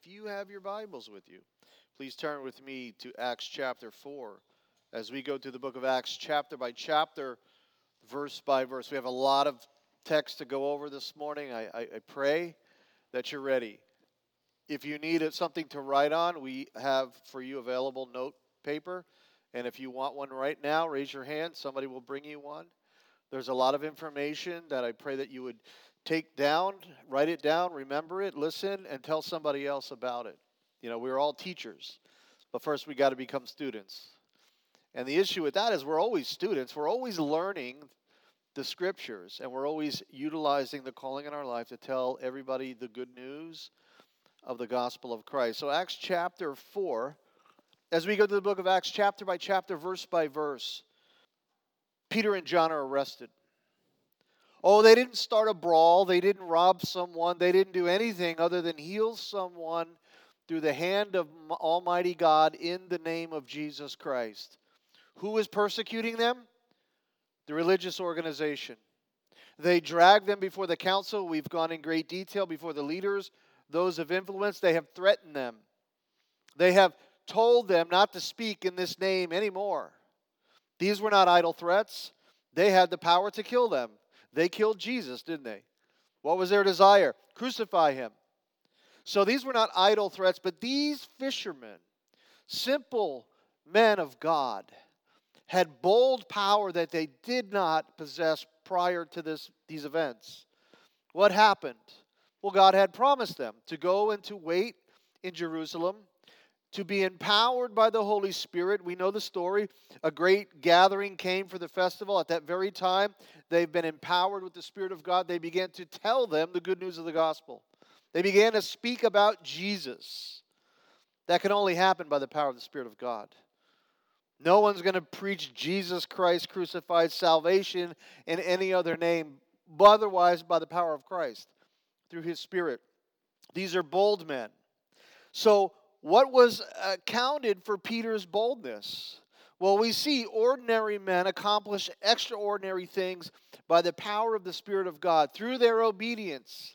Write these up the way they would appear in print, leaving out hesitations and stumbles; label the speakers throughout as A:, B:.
A: you have your Bibles with you, please turn with me to Acts chapter 4 as we go through the book of Acts chapter by chapter, verse by verse. We have a lot of text to go over this morning. I pray that you're ready. If you need something to write on, we have for you available note paper. And if you want one right now, raise your hand. Somebody will bring you one. There's a lot of information that I pray that you would take down, write it down, remember it, listen, and tell somebody else about it. You know, we're all teachers, but first we got to become students. And the issue with that is we're always students. We're always learning the scriptures, and we're always utilizing the calling in our life to tell everybody the good news of the gospel of Christ. So Acts chapter 4, as we go to the book of Acts chapter by chapter, verse by verse, Peter and John are arrested. Oh, they didn't start a brawl. They didn't rob someone. They didn't do anything other than heal someone through the hand of Almighty God in the name of Jesus Christ. Who was persecuting them? The religious organization. They dragged them before the council. We've gone in great detail before the leaders, those of influence. They have threatened them. They have told them not to speak in this name anymore. These were not idle threats. They had the power to kill them. They killed Jesus, didn't they? What was their desire? Crucify him. So these were not idle threats, but these fishermen, simple men of God, had bold power that they did not possess prior to these events. What happened? Well, God had promised them to go and to wait in Jerusalem, to be empowered by the Holy Spirit. We know the story. A great gathering came for the festival. At that very time, they've been empowered with the Spirit of God. They began to tell them the good news of the gospel. They began to speak about Jesus. That can only happen by the power of the Spirit of God. No one's going to preach Jesus Christ crucified, salvation in any other name, but otherwise by the power of Christ through His Spirit. These are bold men. So what was accounted for Peter's boldness? Well, we see ordinary men accomplish extraordinary things by the power of the Spirit of God. Through their obedience,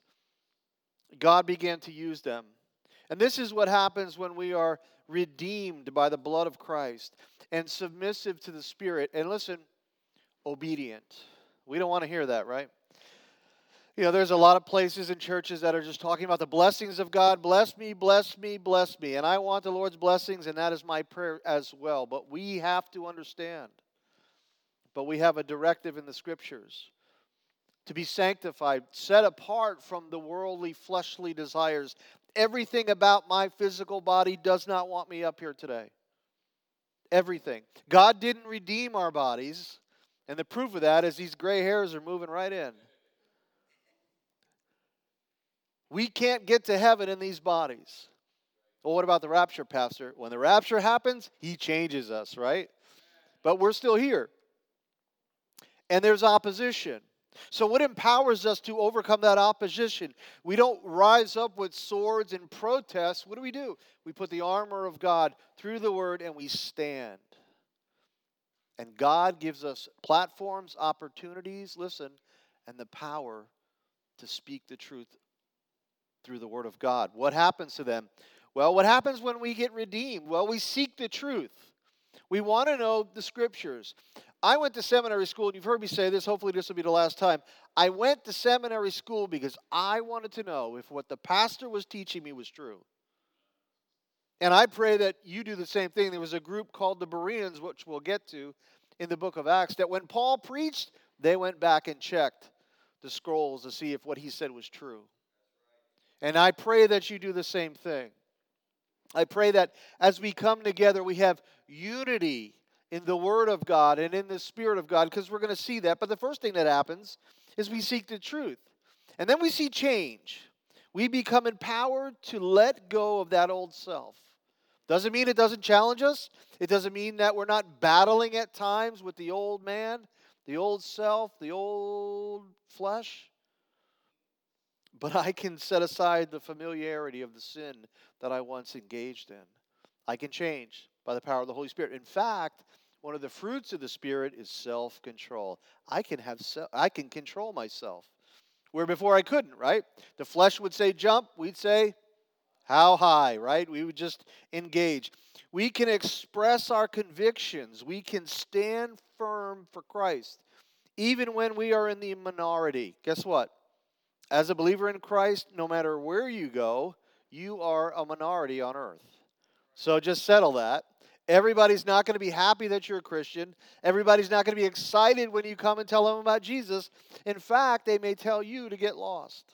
A: God began to use them. And this is what happens when we are redeemed by the blood of Christ and submissive to the Spirit. And listen, obedient. We don't want to hear that, right? You know, there's a lot of places in churches that are just talking about the blessings of God. Bless me, bless me, bless me. And I want the Lord's blessings, and that is my prayer as well. But we have to understand. But we have a directive in the Scriptures to be sanctified, set apart from the worldly, fleshly desires. Everything about my physical body does not want me up here today. Everything. God didn't redeem our bodies, and the proof of that is these gray hairs are moving right in. We can't get to heaven in these bodies. Well, what about the rapture, Pastor? When the rapture happens, He changes us, right? But we're still here. And there's opposition. So what empowers us to overcome that opposition? We don't rise up with swords and protest. What do? We put the armor of God through the Word and we stand. And God gives us platforms, opportunities, listen, and the power to speak the truth through the Word of God. What happens to them? Well, what happens when we get redeemed? Well, we seek the truth. We want to know the Scriptures. I went to seminary school, and you've heard me say this, hopefully this will be the last time. I went to seminary school because I wanted to know if what the pastor was teaching me was true. And I pray that you do the same thing. There was a group called the Bereans, which we'll get to in the book of Acts, that when Paul preached, they went back and checked the scrolls to see if what he said was true. And I pray that you do the same thing. I pray that as we come together, we have unity in the Word of God and in the Spirit of God, because we're going to see that. But the first thing that happens is we seek the truth. And then we see change. We become empowered to let go of that old self. Doesn't mean it doesn't challenge us. It doesn't mean that we're not battling at times with the old man, the old self, the old flesh. But I can set aside the familiarity of the sin that I once engaged in. I can change by the power of the Holy Spirit. In fact, one of the fruits of the Spirit is self-control. I can control myself. Where before I couldn't, right? The flesh would say jump, we'd say How high, right? We would just engage. We can express our convictions. We can stand firm for Christ, even when we are in the minority. Guess what? As a believer in Christ, no matter where you go, you are a minority on earth. So just settle that. Everybody's not going to be happy that you're a Christian. Everybody's not going to be excited when you come and tell them about Jesus. In fact, they may tell you to get lost.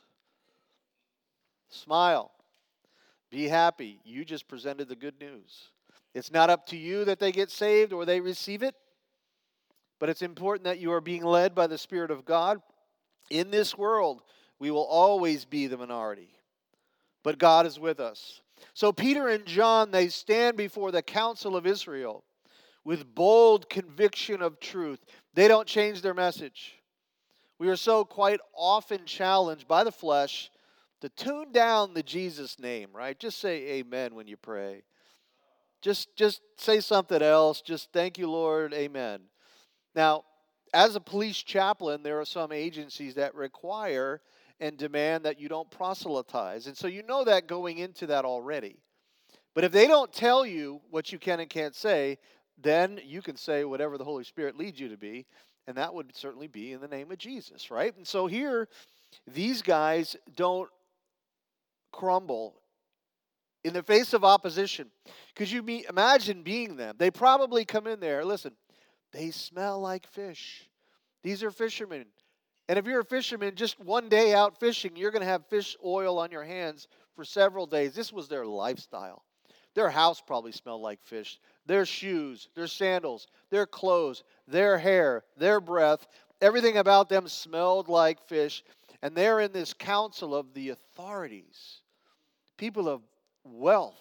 A: Smile. Be happy. You just presented the good news. It's not up to you that they get saved or they receive it, but it's important that you are being led by the Spirit of God. In this world, we will always be the minority, but God is with us. So Peter and John, they stand before the council of Israel with bold conviction of truth. They don't change their message. We are so quite often challenged by the flesh to tune down the Jesus name, right? Just say amen when you pray. Just say something else. Just thank you, Lord, amen. Now, as a police chaplain, there are some agencies that require and demand that you don't proselytize. And so you know that going into that already. But if they don't tell you what you can and can't say, then you can say whatever the Holy Spirit leads you to be, and that would certainly be in the name of Jesus, right? And so here, these guys don't crumble in the face of opposition. Could you imagine being them? They probably come in there, listen, they smell like fish. These are fishermen. And if you're a fisherman, just one day out fishing, you're going to have fish oil on your hands for several days. This was their lifestyle. Their house probably smelled like fish. Their shoes, their sandals, their clothes, their hair, their breath, everything about them smelled like fish. And they're in this council of the authorities, people of wealth,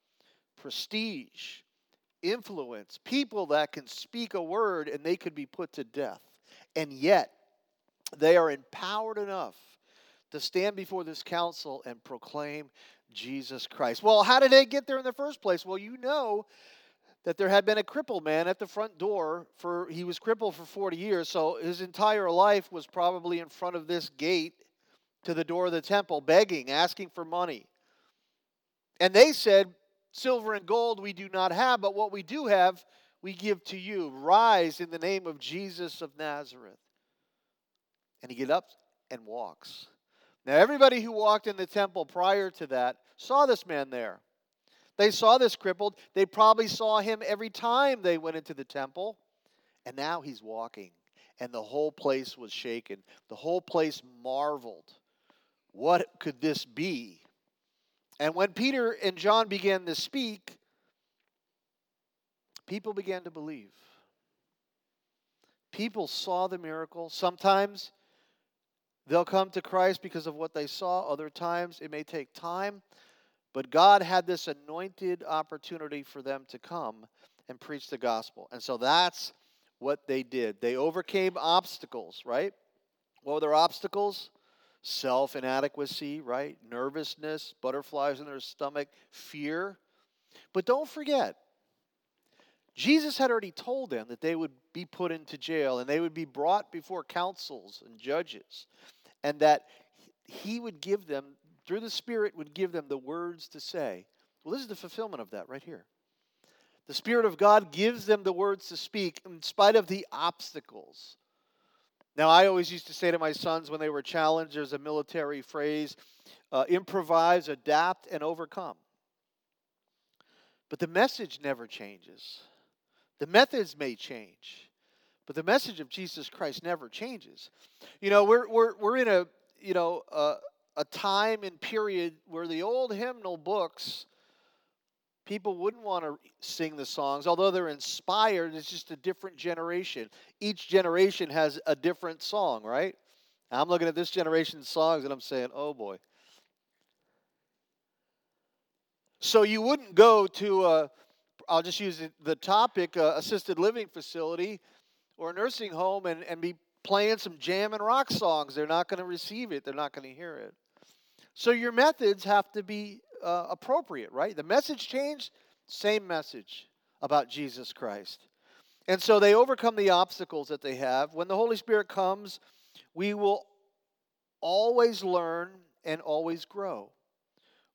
A: prestige, influence, people that can speak a word and they could be put to death. And yet, they are empowered enough to stand before this council and proclaim Jesus Christ. Well, how did they get there in the first place? Well, you know that there had been a crippled man at the front door. He was crippled for 40 years, so his entire life was probably in front of this gate to the door of the temple, begging, asking for money. And they said, silver and gold we do not have, but what we do have, we give to you. Rise in the name of Jesus of Nazareth. And he gets up and walks. Now, everybody who walked in the temple prior to that saw this man there. They saw this crippled. They probably saw him every time they went into the temple. And now he's walking. And the whole place was shaken. The whole place marveled. What could this be? And when Peter and John began to speak, people began to believe. People saw the miracle. Sometimes they'll come to Christ because of what they saw. Other times it may take time. But God had this anointed opportunity for them to come and preach the gospel. And so that's what they did. They overcame obstacles, right? What were their obstacles? Self-inadequacy, right? Nervousness, butterflies in their stomach, fear. But don't forget, Jesus had already told them that they would be put into jail and they would be brought before councils and judges, and that he would give them, through the Spirit, would give them the words to say. Well, this is the fulfillment of that right here. The Spirit of God gives them the words to speak in spite of the obstacles. Now, I always used to say to my sons when they were challenged, there's a military phrase, improvise, adapt, and overcome. But the message never changes. The methods may change, but the message of Jesus Christ never changes. You know, we're in a time and period where the old hymnal books, people wouldn't want to sing the songs, although they're inspired. It's just a different generation. Each generation has a different song, right? I'm looking at this generation's songs and I'm saying, oh boy. So you wouldn't go to I'll just use the topic, assisted living facility or a nursing home and be playing some jam and rock songs. They're not going to receive it. They're not going to hear it. So your methods have to be appropriate, right? The message changed, same message about Jesus Christ. And so they overcome the obstacles that they have. When the Holy Spirit comes, we will always learn and always grow.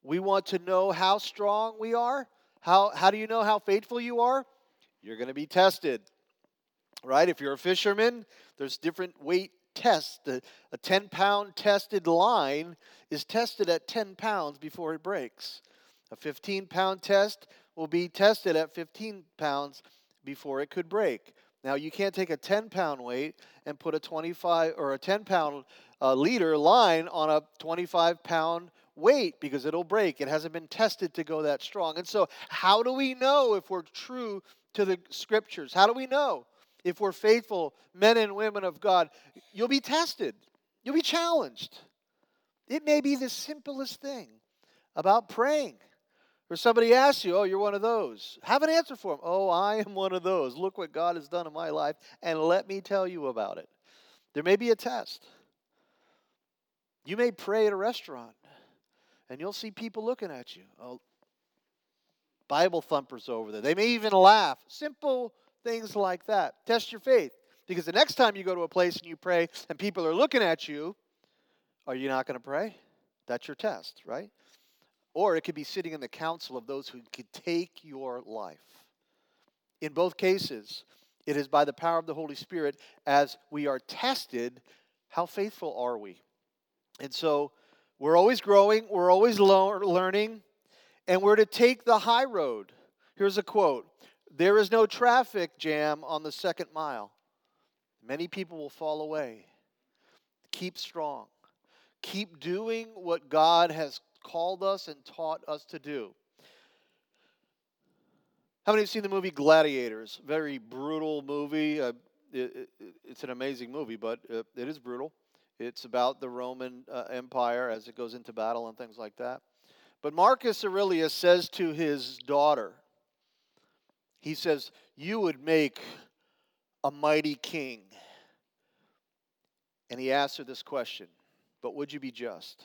A: We want to know how strong we are. How do you know how faithful you are? You're going to be tested, right? If you're a fisherman, there's different weight tests. A 10-pound tested line is tested at 10 pounds before it breaks. A 15-pound test will be tested at 15 pounds before it could break. Now, you can't take a 10-pound weight and put a 25 or a 10-pound leader line on a 25-pound weight because it'll break. It hasn't been tested to go that strong. And so, how do we know if we're true to the Scriptures? How do we know if we're faithful men and women of God? You'll be tested. You'll be challenged. It may be the simplest thing about praying. Or somebody asks you, oh, you're one of those. Have an answer for them. Oh, I am one of those. Look what God has done in my life, and let me tell you about it. There may be a test. You may pray at a restaurant, and you'll see people looking at you. Oh, Bible thumpers over there. They may even laugh. Simple things like that. Test your faith. Because the next time you go to a place and you pray, and people are looking at you, are you not going to pray? That's your test, right? Or it could be sitting in the council of those who could take your life. In both cases, it is by the power of the Holy Spirit as we are tested, how faithful are we? And so we're always growing, we're always learning, and we're to take the high road. Here's a quote. There is no traffic jam on the second mile. Many people will fall away. Keep strong. Keep doing what God has called us and taught us to do. How many have seen the movie Gladiators? Very brutal movie. It's an amazing movie, but it is brutal. It's about the Roman Empire as it goes into battle and things like that. But Marcus Aurelius says to his daughter, he says, you would make a mighty king. And he asks her this question, but would you be just?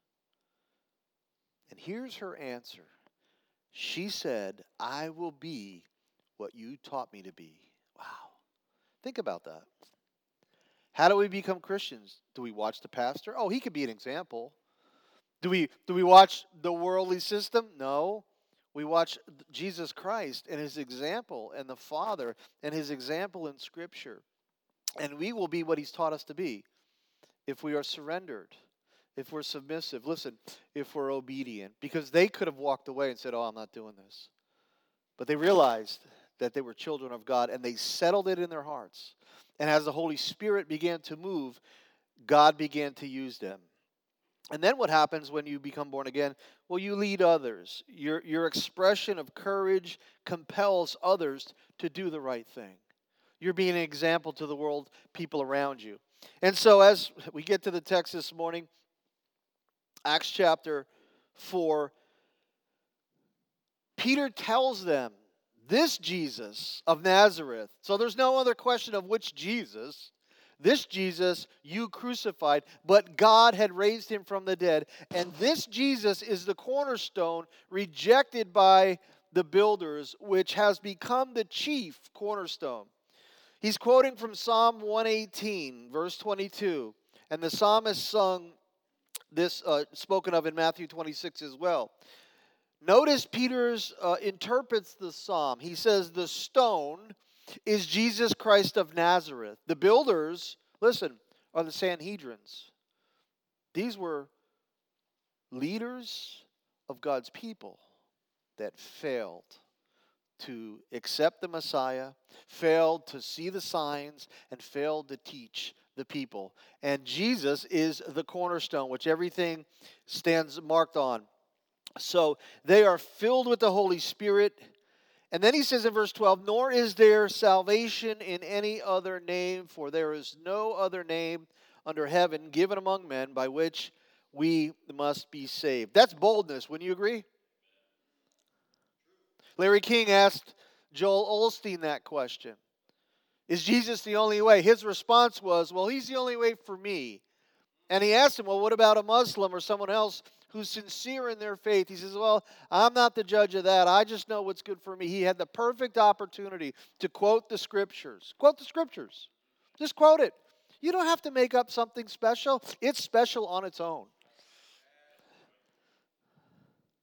A: And here's her answer. She said, I will be what you taught me to be. Wow. Think about that. How do we become Christians? Do we watch the pastor? Oh, he could be an example. Do we watch the worldly system? No. We watch Jesus Christ and his example and the Father and his example in Scripture. And we will be what he's taught us to be if we are surrendered. If we're submissive, listen, if we're obedient. Because they could have walked away and said, oh, I'm not doing this. But they realized that they were children of God, and they settled it in their hearts. And as the Holy Spirit began to move, God began to use them. And then what happens when you become born again? Well, you lead others. Your expression of courage compels others to do the right thing. You're being an example to the world, people around you. And so as we get to the text this morning, Acts chapter 4, Peter tells them, this Jesus of Nazareth, so there's no other question of which Jesus, this Jesus you crucified, but God had raised him from the dead. And this Jesus is the cornerstone rejected by the builders, which has become the chief cornerstone. He's quoting from Psalm 118, verse 22. And the psalmist sung this spoken of in Matthew 26 as well. Notice Peter's interprets the psalm. He says the stone is Jesus Christ of Nazareth. The builders, listen, are the Sanhedrins. These were leaders of God's people that failed to accept the Messiah, failed to see the signs, and failed to teach the people. And Jesus is the cornerstone, which everything stands marked on. So they are filled with the Holy Spirit. And then he says in verse 12, nor is there salvation in any other name, for there is no other name under heaven given among men by which we must be saved. That's boldness, wouldn't you agree? Larry King asked Joel Osteen that question. Is Jesus the only way? His response was, well, he's the only way for me. And he asked him, well, what about a Muslim or someone else who's sincere in their faith? He says, well, I'm not the judge of that. I just know what's good for me. He had the perfect opportunity to quote the Scriptures. Quote the Scriptures. Just quote it. You don't have to make up something special. It's special on its own.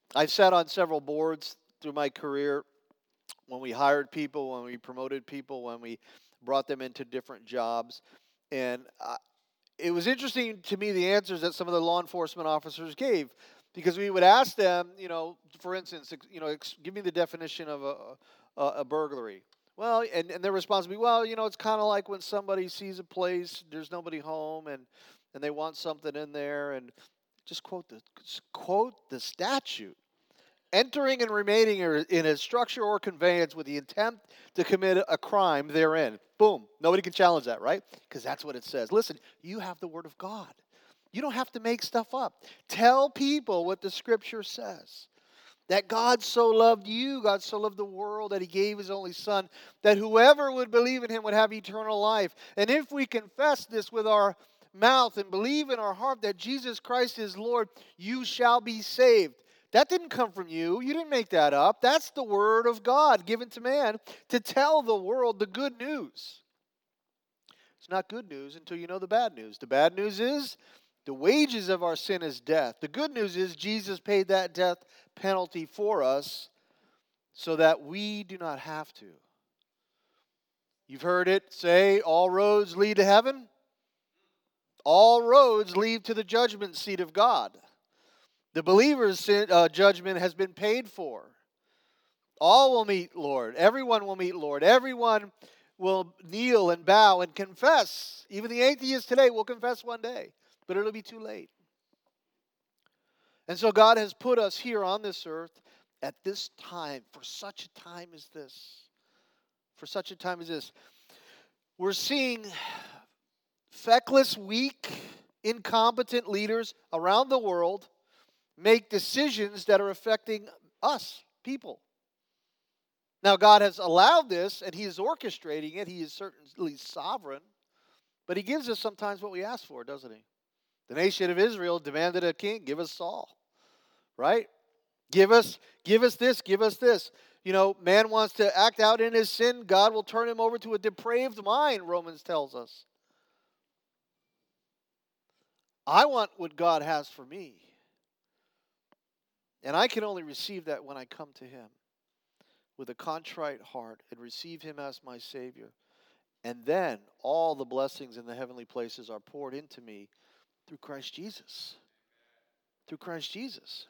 A: I've sat on several boards through my career when we hired people, when we promoted people, when we brought them into different jobs. And it was interesting to me the answers that some of the law enforcement officers gave, because we would ask them, for instance, give me the definition of a burglary. Well, and their response would be, well, it's kind of like when somebody sees a place, there's nobody home, and they want something in there, and just quote the statute. Entering and remaining in a structure or conveyance with the intent to commit a crime therein. Boom. Nobody can challenge that, right? Because that's what it says. Listen, you have the Word of God. You don't have to make stuff up. Tell people what the Scripture says. That God so loved you, God so loved the world, that He gave His only Son, that whoever would believe in Him would have eternal life. And if we confess this with our mouth and believe in our heart that Jesus Christ is Lord, you shall be saved. That didn't come from you. You didn't make that up. That's the Word of God given to man to tell the world the good news. It's not good news until you know the bad news. The bad news is the wages of our sin is death. The good news is Jesus paid that death penalty for us so that we do not have to. You've heard it say, all roads lead to heaven. All roads lead to the judgment seat of God. The believer's judgment has been paid for. All will meet Lord. Everyone will meet Lord. Everyone will kneel and bow and confess. Even the atheist today will confess one day, but it'll be too late. And so God has put us here on this earth at this time, for such a time as this. For such a time as this. We're seeing feckless, weak, incompetent leaders around the world make decisions that are affecting us, people. Now, God has allowed this, and He is orchestrating it. He is certainly sovereign. But He gives us sometimes what we ask for, doesn't He? The nation of Israel demanded a king. Give us Saul. Right? Give us this, give us this. Man wants to act out in his sin. God will turn him over to a depraved mind, Romans tells us. I want what God has for me. And I can only receive that when I come to Him with a contrite heart and receive Him as my Savior. And then all the blessings in the heavenly places are poured into me through Christ Jesus. Through Christ Jesus.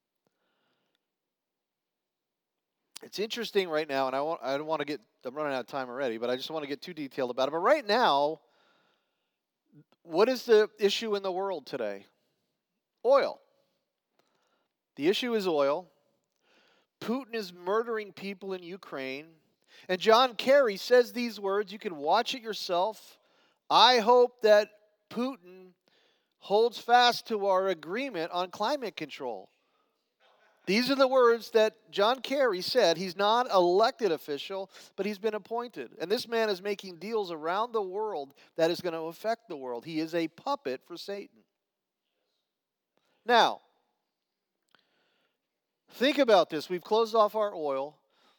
A: It's interesting right now, and I'm running out of time already, but I just want to get too detailed about it. But right now, what is the issue in the world today? Oil. The issue is oil. Putin is murdering people in Ukraine. And John Kerry says these words. You can watch it yourself. I hope that Putin holds fast to our agreement on climate control. These are the words that John Kerry said. He's not an elected official, but he's been appointed. And this man is making deals around the world that is going to affect the world. He is a puppet for Satan. Now, think about this. We've closed off our oil.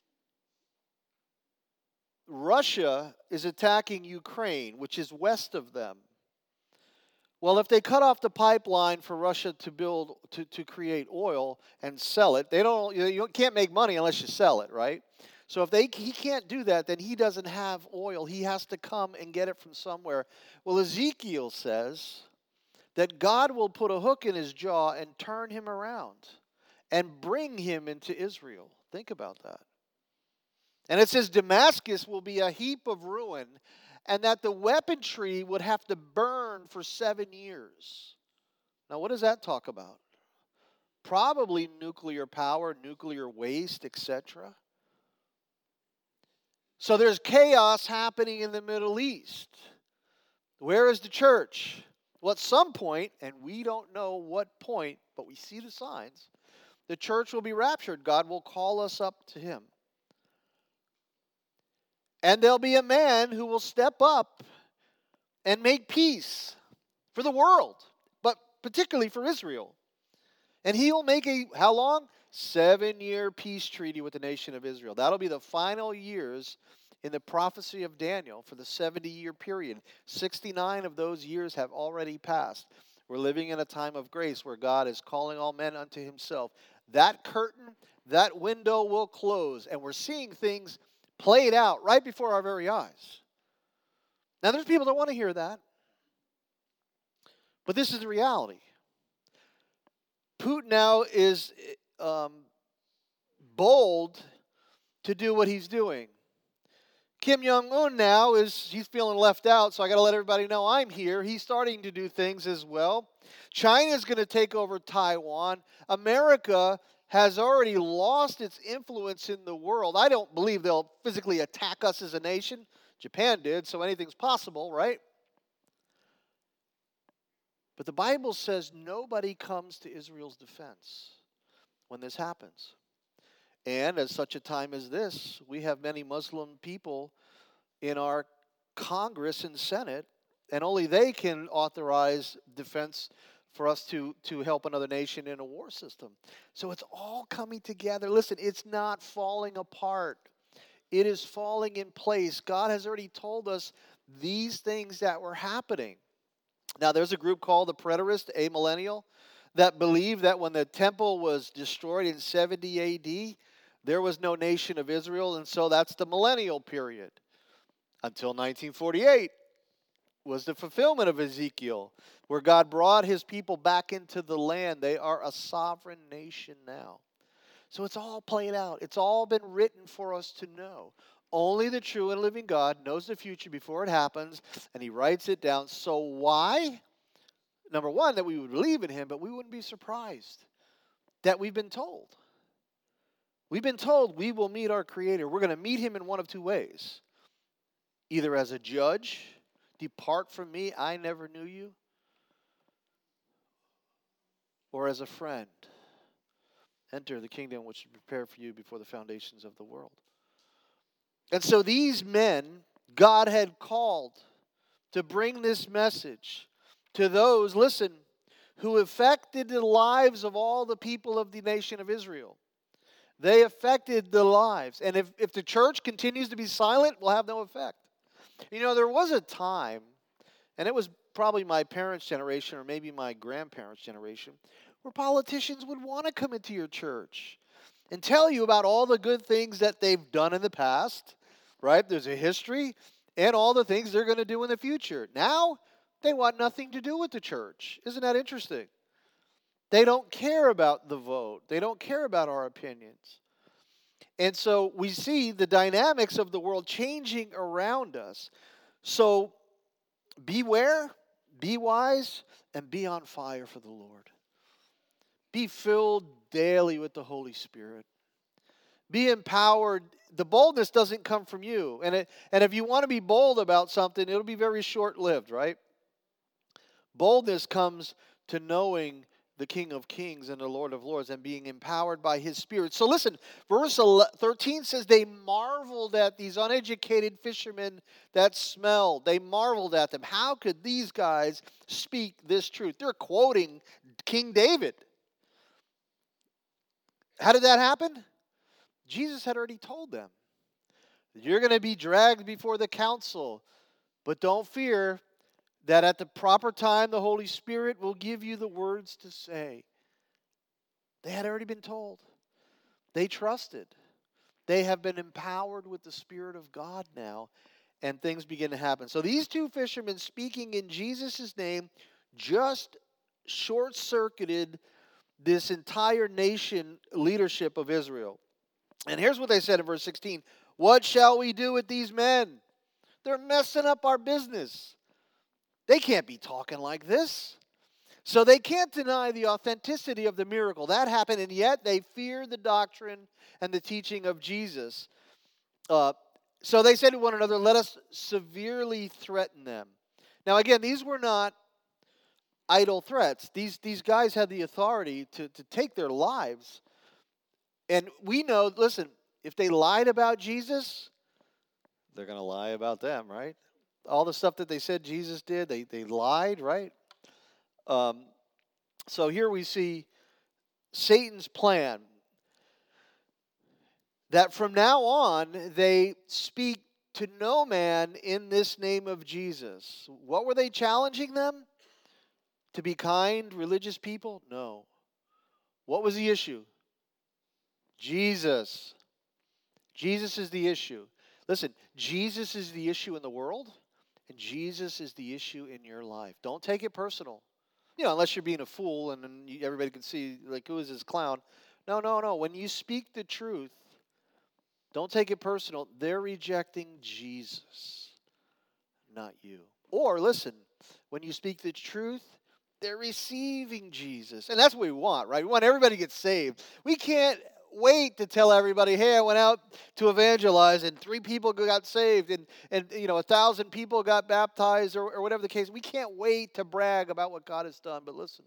A: Russia is attacking Ukraine, which is west of them. Well, if they cut off the pipeline for Russia to create oil and sell it, you can't make money unless you sell it, right? So if he can't do that, then he doesn't have oil. He has to come and get it from somewhere. Well, Ezekiel says that God will put a hook in his jaw and turn him around and bring him into Israel. Think about that. And it says Damascus will be a heap of ruin, and that the weaponry would have to burn for 7 years. Now, what does that talk about? Probably nuclear power, nuclear waste, etc. So there's chaos happening in the Middle East. Where is the church? Well, at some point, and we don't know what point, but we see the signs, the church will be raptured. God will call us up to Him. And there'll be a man who will step up and make peace for the world, but particularly for Israel. And he'll make how long? 7-year peace treaty with the nation of Israel. That'll be the final years in the prophecy of Daniel for the 70-year period. 69 of those years have already passed. We're living in a time of grace where God is calling all men unto Himself. that curtain, that window will close. And we're seeing things played out right before our very eyes. Now, there's people that want to hear that. But this is the reality. Putin now is bold to do what he's doing. Kim Jong-un now he's feeling left out, so I got to let everybody know I'm here. He's starting to do things as well. China's going to take over Taiwan. America has already lost its influence in the world. I don't believe they'll physically attack us as a nation. Japan did, so anything's possible, right? But the Bible says nobody comes to Israel's defense when this happens. And at such a time as this, we have many Muslim people in our Congress and Senate, and only they can authorize defense for us to help another nation in a war system. So it's all coming together. Listen, it's not falling apart. It is falling in place. God has already told us these things that were happening. Now, there's a group called the Preterist, amillennial, that believe that when the temple was destroyed in 70 A.D., there was no nation of Israel, and so that's the millennial period. Until 1948 was the fulfillment of Ezekiel, where God brought his people back into the land. They are a sovereign nation now. So it's all played out. It's all been written for us to know. Only the true and living God knows the future before it happens, and he writes it down. So why? Number one, that we would believe in him, but we wouldn't be surprised that we've been told. We've been told we will meet our Creator. We're going to meet him in one of two ways. Either as a judge, depart from me, I never knew you. Or as a friend, enter the kingdom which is prepared for you before the foundations of the world. And so these men, God had called to bring this message to those, listen, who affected the lives of all the people of the nation of Israel. They affected the lives. And if the church continues to be silent, we'll have no effect. You know, there was a time, and it was probably my parents' generation or maybe my grandparents' generation, where politicians would want to come into your church and tell you about all the good things that they've done in the past, right? There's a history and all the things they're going to do in the future. Now, they want nothing to do with the church. Isn't that interesting? They don't care about the vote. They don't care about our opinions. And so we see the dynamics of the world changing around us. So beware, be wise, and be on fire for the Lord. Be filled daily with the Holy Spirit. Be empowered. The boldness doesn't come from you. And if you want to be bold about something, it'll be very short-lived, right? Boldness comes to knowing the King of Kings and the Lord of Lords and being empowered by his Spirit. So listen, verse 13 says they marveled at these uneducated fishermen that smelled. They marveled at them. How could these guys speak this truth? They're quoting King David. How did that happen? Jesus had already told them. You're going to be dragged before the council, but don't fear that at the proper time the Holy Spirit will give you the words to say. They had already been told. They trusted. They have been empowered with the Spirit of God now, and things begin to happen. So these two fishermen speaking in Jesus' name just short-circuited this entire nation leadership of Israel. And here's what they said in verse 16. What shall we do with these men? They're messing up our business. They can't be talking like this. So they can't deny the authenticity of the miracle. That happened, and yet they fear the doctrine and the teaching of Jesus. So they said to one another, let us severely threaten them. Now again, these were not idle threats. These guys had the authority to take their lives. And we know, listen, if they lied about Jesus, they're going to lie about them, right? All the stuff that they said Jesus did, they lied, right? So here we see Satan's plan that from now on they speak to no man in this name of Jesus. What were they challenging them? To be kind, religious people? No. What was the issue? Jesus. Jesus is the issue. Listen, Jesus is the issue in the world, and Jesus is the issue in your life. Don't take it personal. Unless you're being a fool and then everybody can see, like, who is this clown? No, no, no. When you speak the truth, don't take it personal. They're rejecting Jesus, not you. Or, listen, when you speak the truth, they're receiving Jesus. And that's what we want, right? We want everybody to get saved. We can't wait to tell everybody, hey, I went out to evangelize and 3 people got saved and 1,000 people got baptized or whatever the case. We can't wait to brag about what God has done. But listen,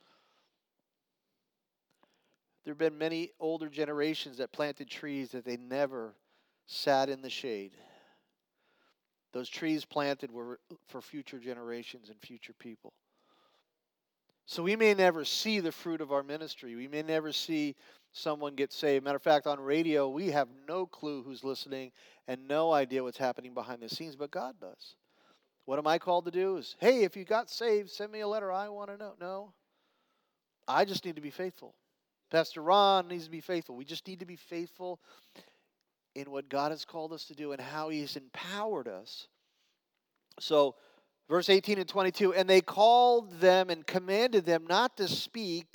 A: there have been many older generations that planted trees that they never sat in the shade. Those trees planted were for future generations and future people. So we may never see the fruit of our ministry. We may never see someone get saved. Matter of fact, on radio, we have no clue who's listening and no idea what's happening behind the scenes, but God does. What am I called to do is, hey, if you got saved, send me a letter. I want to know. No. I just need to be faithful. Pastor Ron needs to be faithful. We just need to be faithful in what God has called us to do and how He's empowered us. So, verse 18 and 22, and they called them and commanded them not to speak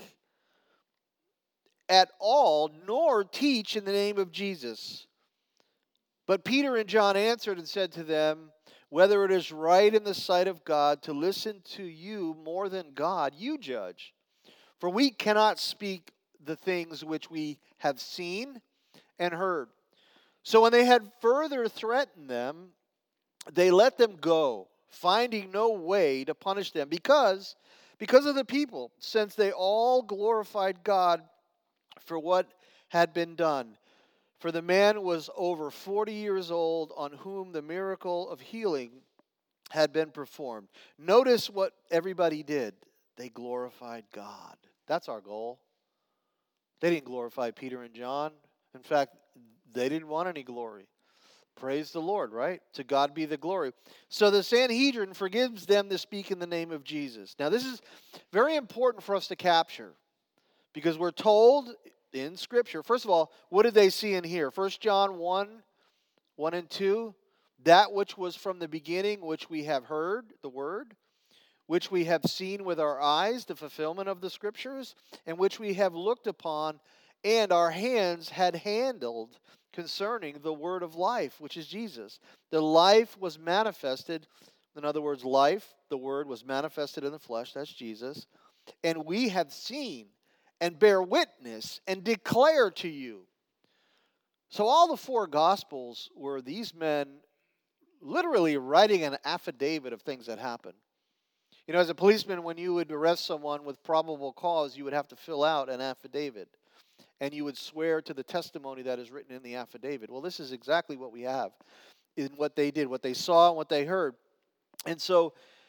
A: at all, nor teach in the name of Jesus. But Peter and John answered and said to them, whether it is right in the sight of God to listen to you more than God, you judge. For we cannot speak the things which we have seen and heard. So when they had further threatened them, they let them go, finding no way to punish them because of the people, since they all glorified God for what had been done. For the man was over 40 years old on whom the miracle of healing had been performed. Notice what everybody did. They glorified God. That's our goal. They didn't glorify Peter and John. In fact, they didn't want any glory. Praise the Lord, right? To God be the glory. So the Sanhedrin forgives them to speak in the name of Jesus. Now, this is very important for us to capture because we're told in Scripture, first of all, what did they see and hear? 1 John 1 and 2, that which was from the beginning, which we have heard, the Word, which we have seen with our eyes, the fulfillment of the Scriptures, and which we have looked upon, and our hands had handled concerning the word of life, which is Jesus. The life was manifested, in other words, life, the word was manifested in the flesh, that's Jesus, and we have seen and bear witness and declare to you. So all the 4 Gospels were these men literally writing an affidavit of things that happened. As a policeman, when you would arrest someone with probable cause, you would have to fill out an affidavit. And you would swear to the testimony that is written in the affidavit. Well, this is exactly what we have in what they did, what they saw, and what they heard. And so,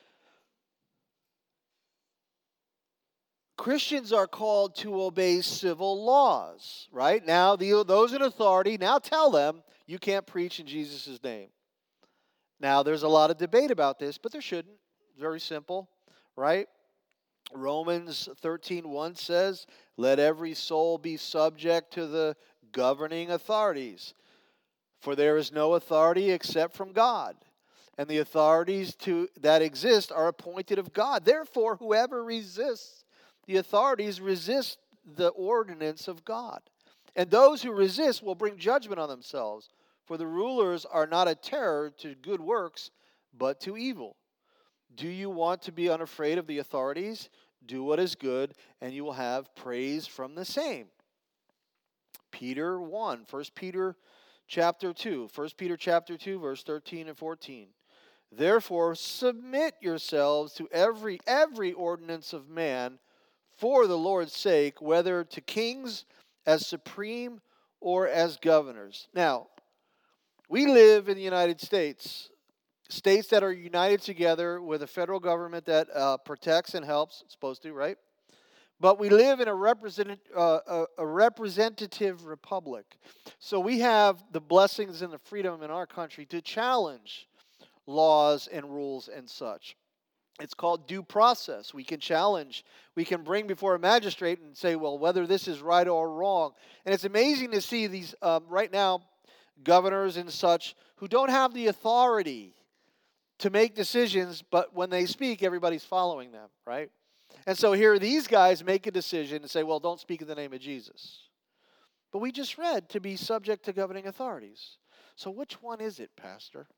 A: Christians are called to obey civil laws, right? Now, those in authority, now tell them, you can't preach in Jesus' name. Now, there's a lot of debate about this, but there shouldn't. Very simple, right? Romans 13:1 says, let every soul be subject to the governing authorities. For there is no authority except from God. And the authorities that exist are appointed of God. Therefore, whoever resists the authorities resists the ordinance of God. And those who resist will bring judgment on themselves. For the rulers are not a terror to good works, but to evil. Do you want to be unafraid of the authorities? Do what is good, and you will have praise from the same. Peter 1, 1 Peter chapter 2, 1 Peter chapter 2, verse 13 and 14. Therefore, submit yourselves to every ordinance of man for the Lord's sake, whether to kings as supreme or as governors. Now, we live in the United States. States that are united together with a federal government that protects and helps, it's supposed to, right? But we live in a representative republic. So we have the blessings and the freedom in our country to challenge laws and rules and such. It's called due process. We can challenge. We can bring before a magistrate and say, well, whether this is right or wrong. And it's amazing to see these, right now, governors and such who don't have the authority to make decisions, but when they speak, everybody's following them, right? And so here these guys make a decision and say, well, don't speak in the name of Jesus. But we just read to be subject to governing authorities. So which one is it, Pastor?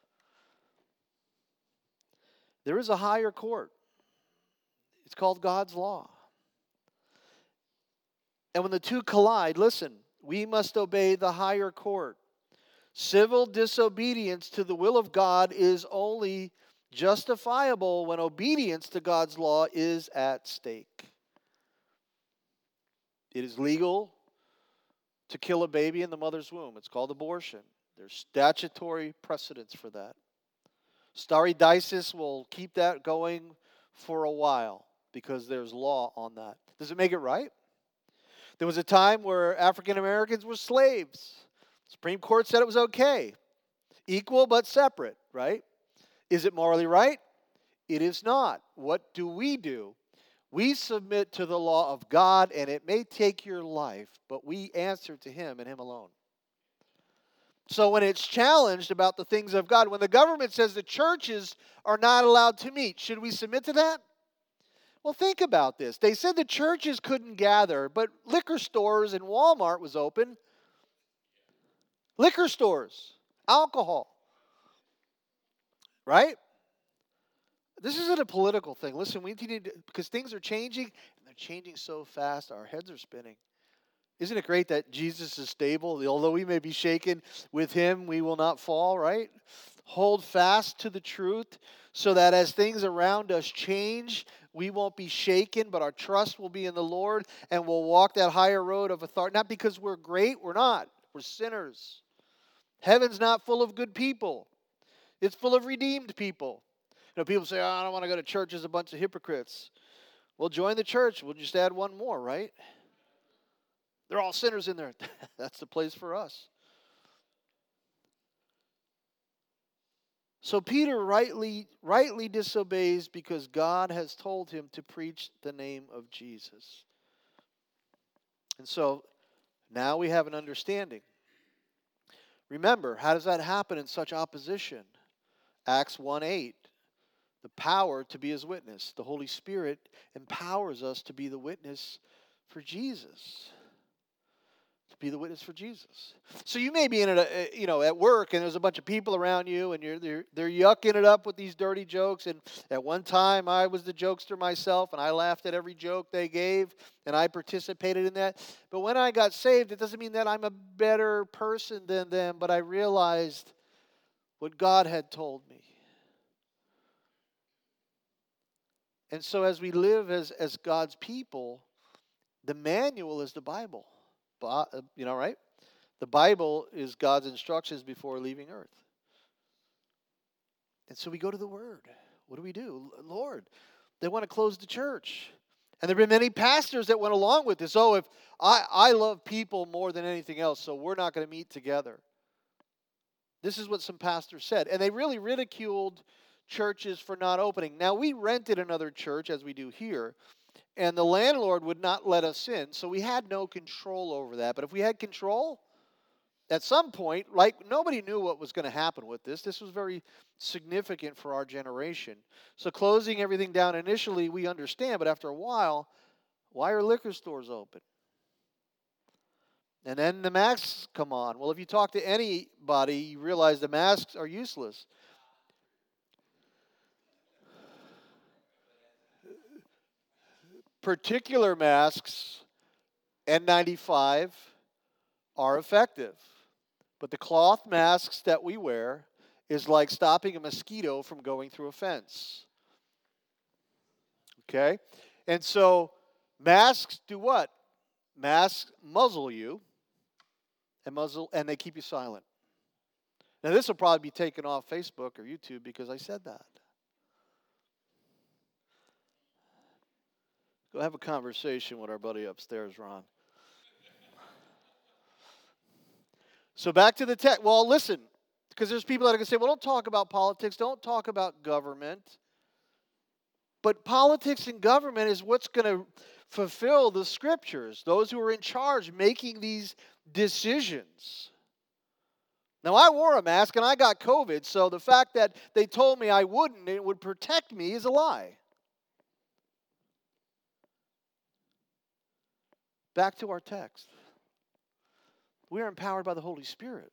A: There is a higher court. It's called God's law. And when the two collide, listen, we must obey the higher court. Civil disobedience to the will of God is only justifiable when obedience to God's law is at stake. It is legal to kill a baby in the mother's womb. It's called abortion. There's statutory precedents for that. Stare decisis will keep that going for a while because there's law on that. Does it make it right? There was a time where African Americans were slaves. Supreme Court said it was okay. Equal but separate, right? Is it morally right? It is not. What do? We submit to the law of God, and it may take your life, but we answer to Him and Him alone. So when it's challenged about the things of God, when the government says the churches are not allowed to meet, should we submit to that? Well, think about this. They said the churches couldn't gather, but liquor stores and Walmart was open. Liquor stores, alcohol, right? This isn't a political thing. Listen, we need to, because things are changing, and they're changing so fast, our heads are spinning. Isn't it great that Jesus is stable? Although we may be shaken, with Him we will not fall, right? Hold fast to the truth so that as things around us change, we won't be shaken, but our trust will be in the Lord, and we'll walk that higher road of authority. Not because we're great, we're not. We're sinners. Heaven's not full of good people. It's full of redeemed people. You know, people say, I don't want to go to church. There's a bunch of hypocrites. Well, join the church. We'll just add one more, right? They're all sinners in there. That's the place for us. So Peter rightly disobeys because God has told him to preach the name of Jesus. And so now we have an understanding. Remember, how does that happen in such opposition? Acts 1:8, the power to be His witness. The Holy Spirit empowers us to be the witness for Jesus. To be the witness for Jesus. So you may be in it, at work, and there's a bunch of people around you, and they're yucking it up with these dirty jokes. And at one time, I was the jokester myself, and I laughed at every joke they gave, and I participated in that. But when I got saved, it doesn't mean that I'm a better person than them, but I realized what God had told me. And so as we live as God's people, the manual is the Bible. Right? The Bible is God's instructions before leaving earth. And so we go to the Word. What do? Lord, they want to close the church. And there have been many pastors that went along with this. Oh, if I love people more than anything else, so we're not going to meet together. This is what some pastors said. And they really ridiculed churches for not opening. Now, we rented another church, as we do here, and the landlord would not let us in, so we had no control over that. But if we had control, at some point, nobody knew what was going to happen with this. This was very significant for our generation. So closing everything down initially, we understand, but after a while, why are liquor stores open? And then the masks come on. Well, if you talk to anybody, you realize the masks are useless. Particular masks, N95, are effective. But the cloth masks that we wear is like stopping a mosquito from going through a fence. Okay? And so masks do what? Masks muzzle you and they keep you silent. Now this will probably be taken off Facebook or YouTube because I said that. Go have a conversation with our buddy upstairs, Ron. So back to the text. Well, listen, because there's people that are going to say, well, don't talk about politics. Don't talk about government. But politics and government is what's going to fulfill the Scriptures, those who are in charge making these decisions. Now, I wore a mask and I got COVID, so the fact that they told me I wouldn't, it would protect me, is a lie. Back to our text. We are empowered by the Holy Spirit.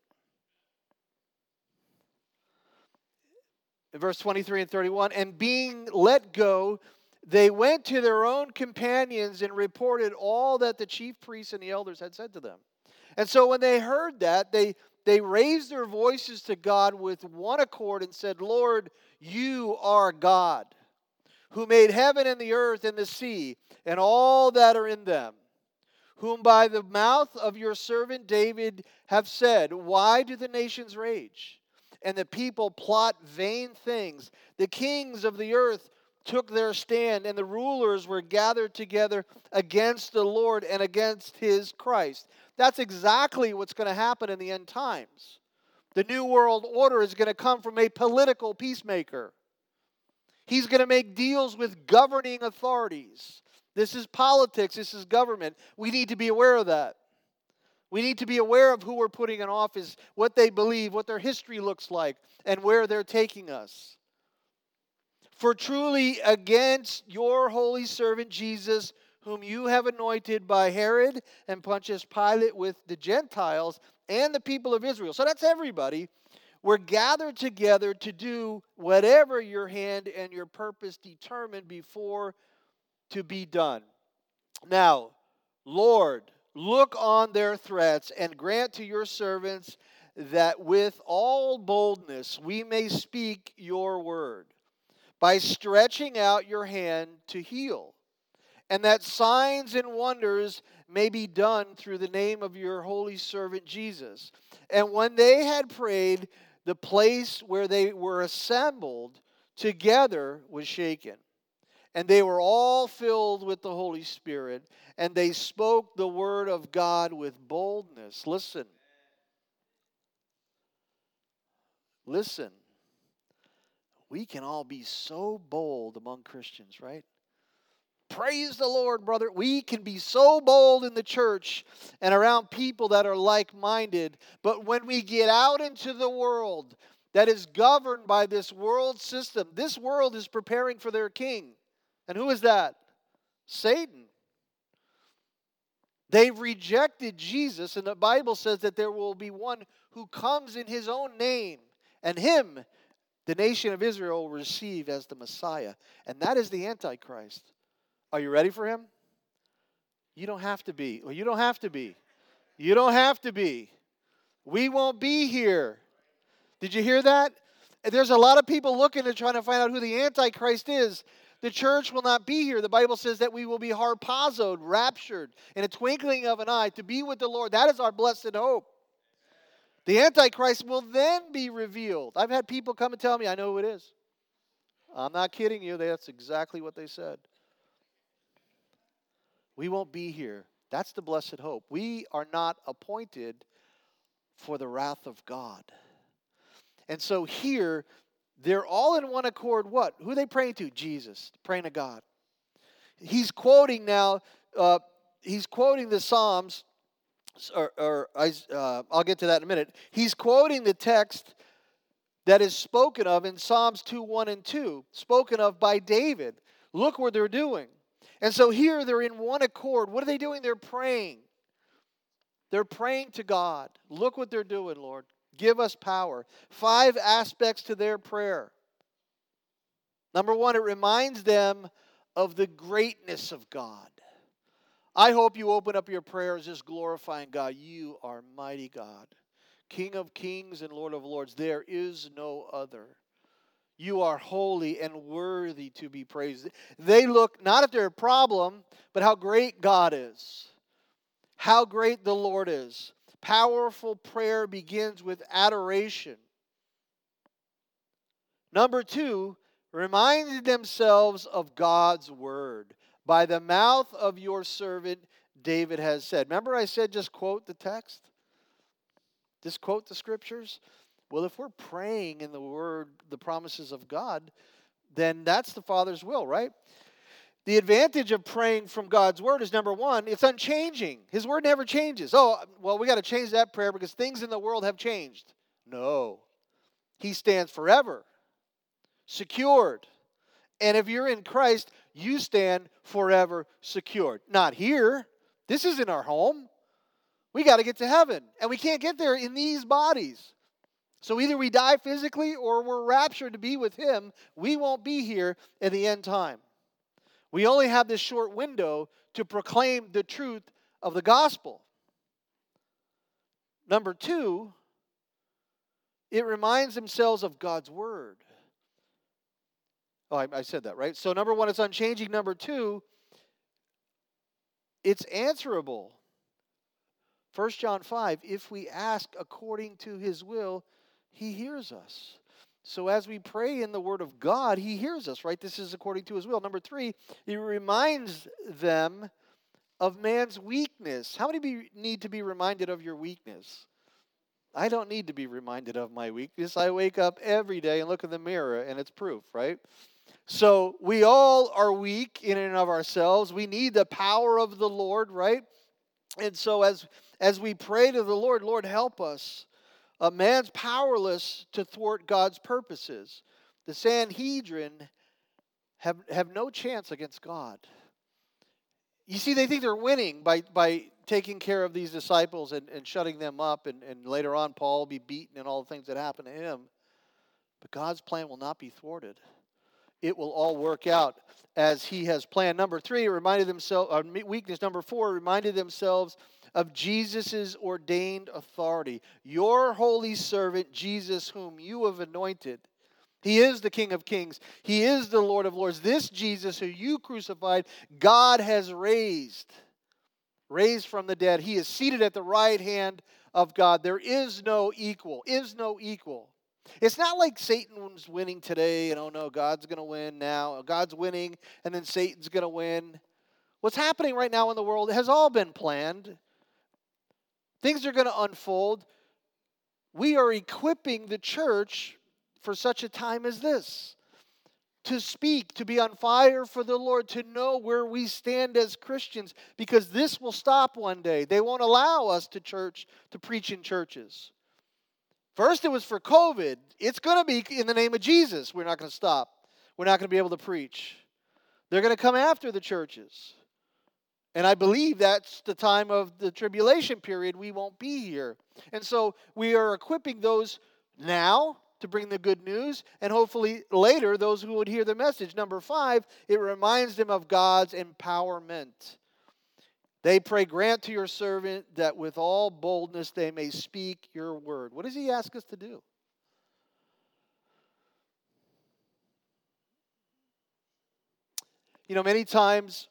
A: In verse 23 and 31, and being let go, they went to their own companions and reported all that the chief priests and the elders had said to them. And so when they heard that, they raised their voices to God with one accord and said, Lord, you are God, who made heaven and the earth and the sea and all that are in them, whom by the mouth of your servant David have said, why do the nations rage, and the people plot vain things? The kings of the earth took their stand, and the rulers were gathered together against the Lord and against his Christ. That's exactly what's going to happen in the end times. The New World Order is going to come from a political peacemaker. He's going to make deals with governing authorities. This is politics. This is government. We need to be aware of that. We need to be aware of who we're putting in office, what they believe, what their history looks like, and where they're taking us. For truly against your holy servant Jesus, whom you have anointed by Herod and Pontius Pilate with the Gentiles and the people of Israel. So that's everybody. We're gathered together to do whatever your hand and your purpose determined before to be done. Now, Lord, look on their threats and grant to your servants that with all boldness we may speak your word by stretching out your hand to heal, and that signs and wonders may be done through the name of your holy servant Jesus. And when they had prayed, the place where they were assembled together was shaken. And they were all filled with the Holy Spirit, and they spoke the word of God with boldness. Listen. Listen. We can all be so bold among Christians, right? Praise the Lord, brother. We can be so bold in the church and around people that are like-minded. But when we get out into the world that is governed by this world system, this world is preparing for their king. And who is that? Satan. They've rejected Jesus, and the Bible says that there will be one who comes in his own name, and him the nation of Israel will receive as the Messiah. And that is the Antichrist. Are you ready for him? You don't have to be. Well, you don't have to be. You don't have to be. We won't be here. Did you hear that? There's a lot of people looking and trying to find out who the Antichrist is. The church will not be here. The Bible says that we will be harpazoed, raptured, in a twinkling of an eye to be with the Lord. That is our blessed hope. The Antichrist will then be revealed. I've had people come and tell me, I know who it is. I'm not kidding you. That's exactly what they said. We won't be here. That's the blessed hope. We are not appointed for the wrath of God. And so here, they're all in one accord. What? Who are they praying to? Jesus. Praying to God. He's quoting now, he's quoting the Psalms, I'll get to that in a minute. He's quoting the text that is spoken of in Psalms 2, 1 and 2, spoken of by David. Look what they're doing. And so here they're in one accord. What are they doing? They're praying. They're praying to God. Look what they're doing, Lord. Give us power. 5 aspects to their prayer. Number 1, it reminds them of the greatness of God. I hope you open up your prayers just glorifying God. You are mighty God, King of kings and Lord of lords. There is no other. You are holy and worthy to be praised. They look not at their problem, but how great God is. How great the Lord is. Powerful prayer begins with adoration. Number 2, reminding themselves of God's word. By the mouth of your servant, David has said. Remember I said just quote the text? Just quote the scriptures? Well, if we're praying in the word, the promises of God, then that's the Father's will, right? The advantage of praying from God's Word is, number one, it's unchanging. His Word never changes. Oh, well, we got to change that prayer because things in the world have changed. No. He stands forever, secured. And if you're in Christ, you stand forever secured. Not here. This isn't our home. We got to get to heaven. And we can't get there in these bodies. So either we die physically or we're raptured to be with Him. We won't be here at the end time. We only have this short window to proclaim the truth of the gospel. Number two, it reminds themselves of God's Word. Oh, I said that, right? So number one, it's unchanging. Number two, it's answerable. 1 John 5, if we ask according to His will, He hears us. So as we pray in the Word of God, He hears us, right? This is according to His will. Number three, it reminds them of man's weakness. How many need to be reminded of your weakness? I don't need to be reminded of my weakness. I wake up every day and look in the mirror, and it's proof, right? So we all are weak in and of ourselves. We need the power of the Lord, right? And so as we pray to the Lord, Lord, help us. Man's powerless to thwart God's purposes. The Sanhedrin have no chance against God. You see, they think they're winning by taking care of these disciples and shutting them up. And later on, Paul will be beaten and all the things that happen to him. But God's plan will not be thwarted. It will all work out as He has planned. Number three, reminded themselves of weakness. Number four, reminded themselves of Jesus' ordained authority. Your holy servant, Jesus, whom you have anointed. He is the King of Kings. He is the Lord of Lords. This Jesus who you crucified, God has raised from the dead. He is seated at the right hand of God. There is no equal. It's not like Satan's winning today and, oh no, God's going to win now. God's winning and then Satan's going to win. What's happening right now in the world has all been planned. Things are going to unfold. We are equipping the church for such a time as this. To speak, to be on fire for the Lord, to know where we stand as Christians, because this will stop one day. They won't allow us to preach in churches. First it was for COVID. It's going to be in the name of Jesus. We're not going to stop. We're not going to be able to preach. They're going to come after the churches. And I believe that's the time of the tribulation period. We won't be here. And so we are equipping those now to bring the good news, and hopefully later those who would hear the message. Number five, it reminds them of God's empowerment. They pray, grant to your servant that with all boldness they may speak your word. What does He ask us to do? Many times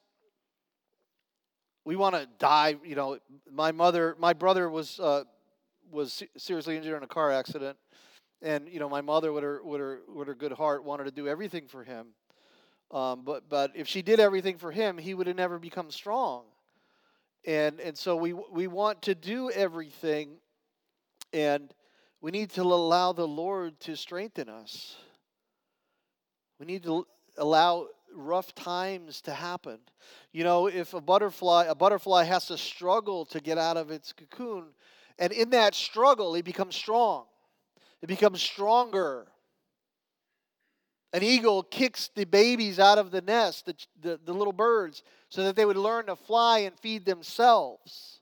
A: we want to die. My brother was seriously injured in a car accident. And, my mother, with her good heart, wanted to do everything for him. But if she did everything for him, he would have never become strong. And so we want to do everything, and we need to allow the Lord to strengthen us. We need to allow rough times to happen. If a butterfly has to struggle to get out of its cocoon, and in that struggle, it becomes strong. It becomes stronger. An eagle kicks the babies out of the nest, the little birds, so that they would learn to fly and feed themselves.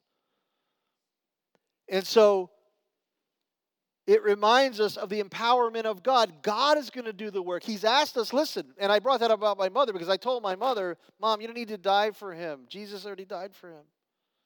A: And so it reminds us of the empowerment of God. God is going to do the work. He's asked us, listen, and I brought that up about my mother because I told my mother, Mom, you don't need to die for him. Jesus already died for him.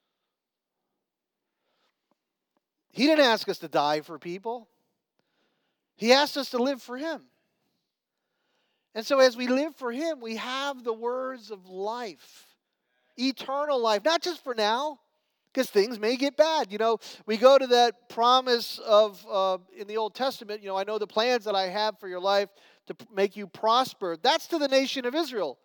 A: He didn't ask us to die for people. He asked us to live for Him. And so as we live for Him, we have the words of life, eternal life, not just for now, because things may get bad. We go to that promise of, in the Old Testament, I know the plans that I have for your life to make you prosper. That's to the nation of Israel.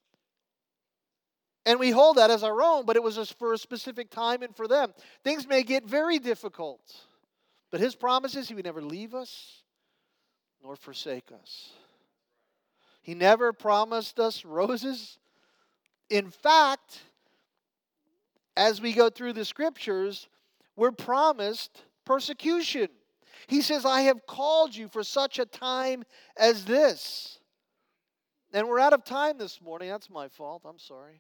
A: And we hold that as our own, but it was just for a specific time and for them. Things may get very difficult, but His promises, He would never leave us nor forsake us. He never promised us roses. In fact, as we go through the scriptures, we're promised persecution. He says, I have called you for such a time as this. And we're out of time this morning. That's my fault. I'm sorry.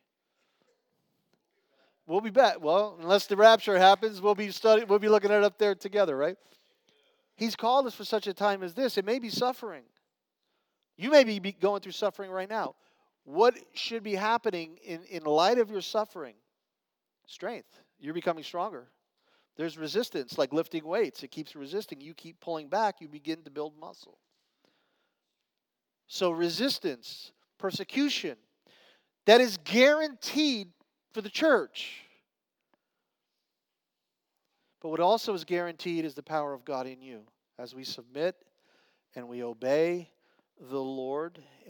A: We'll be back. Well, unless the rapture happens, we'll be looking at it up there together, right? He's called us for such a time as this. It may be suffering. You may be going through suffering right now. What should be happening in light of your suffering? Strength. You're becoming stronger. There's resistance, like lifting weights. It keeps resisting. You keep pulling back, you begin to build muscle. So resistance, persecution, that is guaranteed for the church. But what also is guaranteed is the power of God in you as we submit and we obey the Lord